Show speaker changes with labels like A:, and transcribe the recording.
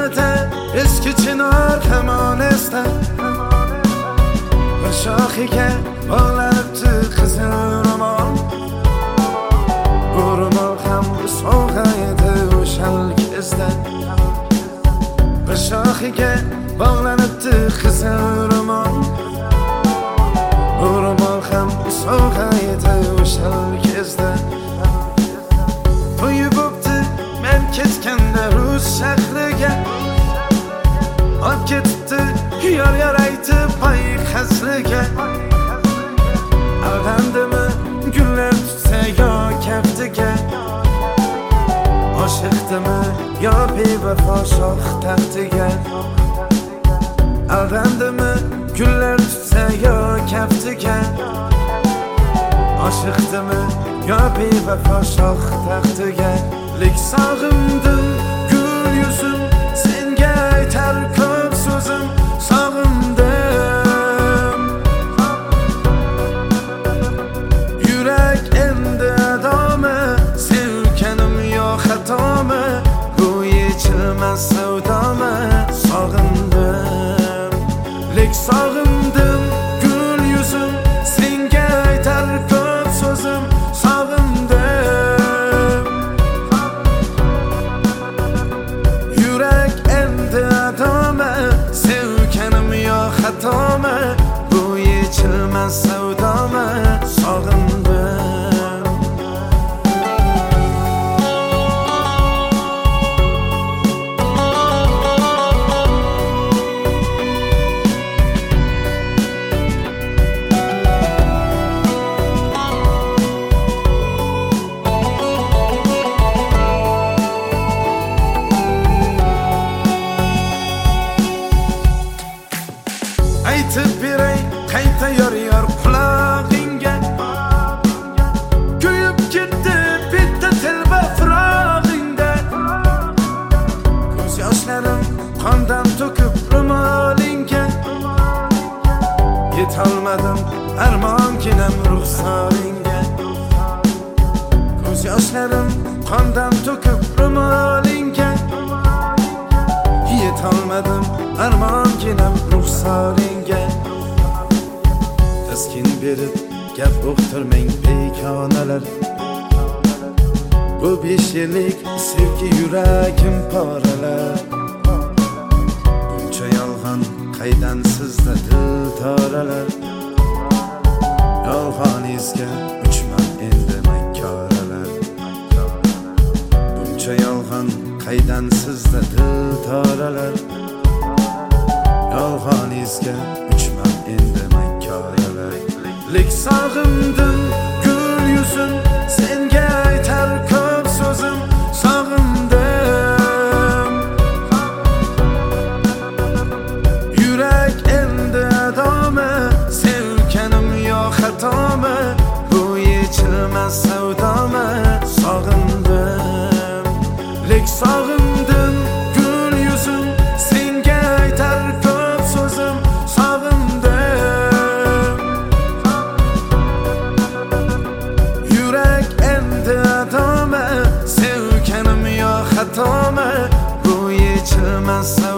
A: قامته eski çınar kamaneste bir şaxiga bog'lanibdi qizil ro'mol bu ro'mol ham sovg'a edi o'shal kezda bir şaxiga bog'lanibdi qizil ro'mol bu ro'mol ham sovg'a edi o'shal kezda to'yi bo'pti men ketganda rus shahriga olib ketibdi yor aytib pay qasriga alg'andimi gullar tutsa yo kaftiga oshiqdimi yo bevafo shoh taxtiga alg'andimi gullar tutsa yo kaftiga oshiqdimi yo bevafo shoh taxtiga lik sog'indim gul yuzim senga aytar ko'p so'zim sog'indim yurak endi adomi sevganim yo xatomi bu yechilmas savdomi sog'indim lik sog'indim gul yuzim senga aytar ko'p so'zim sog'indim yurak endi adomi sevganim yo xatomi bu yechilmas savdomi sog'indim aytib beray qayta yor qulog'ingga kuyib ketdi bitta telba firog'ingda ko'z yoshlarim qondan to'kib ro'molingga yetolmadim armonginam ruxsoringga ko'z yoshlarim qondan to'kib ro'molingga yetolmadim armonginam ruxsoringga taskin berib gap uqtirmang begonalar bu 5 yillik sevgi yuragim poralar buncha yolg'on qaydan sizda dil toralar yolg'oningizga uchman endi makkoralar buncha yolg'on qaydan sizda dil toralar yolg'oningizga uchman endi makkoralar lik sog'indim gul yuzim senga aytar ko'p so'zim sog'indim yurak endi adomi sevganim yo xatomi bu yechilmas savdomi sog'indim lik sog'indim gul yuzim senga aytar ko'p so'zim sog'indim yurak endi adomi sevganim yo xatomi bu yechilmas